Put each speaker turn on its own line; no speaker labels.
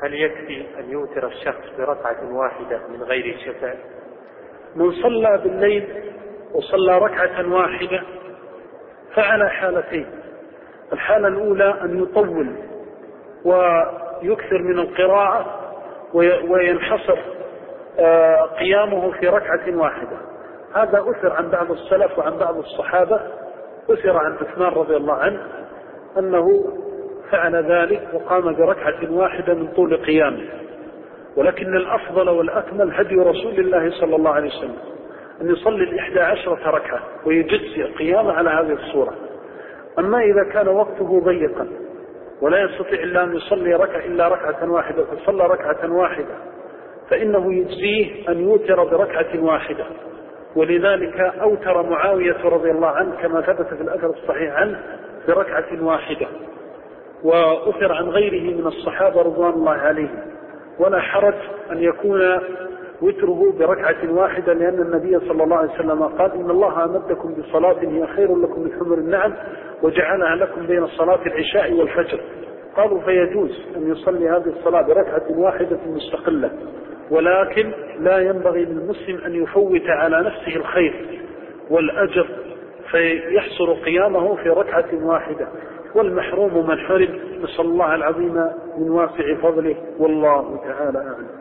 هل يكفي أن يوتر الشخص بركعة واحدة من غير شفع؟
من صلى بالليل وصلى ركعة واحدة فعلى حالتين. الحالة الأولى أن يطول ويكثر من القراءة وينحصر قيامه في ركعة واحدة. هذا أثر عن بعض السلف وعن بعض الصحابة. أثر عن عثمان رضي الله عنه أنه فعل ذلك وقام بركعة واحدة من طول قيامه. ولكن الأفضل والأكمل هدي رسول الله صلى الله عليه وسلم أن يصلي 11 ركعة ويجزئ قيامه على هذه الصورة. أما إذا كان وقته ضيقا ولا يستطيع إلا أن يصلي إلا ركعة واحدة فصلى ركعة واحدة فإنه يجزيه أن يوتر بركعة واحدة. ولذلك أوتر معاوية رضي الله عنه كما ثبت في الأثر الصحيح عنه بركعة واحدة، وأثر عن غيره من الصحابة رضوان الله عليهم. ولا حرج أن يكون وتره بركعة واحدة، لأن النبي صلى الله عليه وسلم قال إن الله أمدكم بصلاة هي خير لكم من حمر النعم وجعلها لكم بين صلاة العشاء والفجر. قالوا فيجوز أن يصلي هذه الصلاة بركعة واحدة مستقلة، ولكن لا ينبغي للمسلم أن يفوت على نفسه الخير والأجر فيحصر قيامه في ركعة واحدة. والمحروم من حرم، نسأل الله العظيم من واسع فضله، والله تعالى أعلم.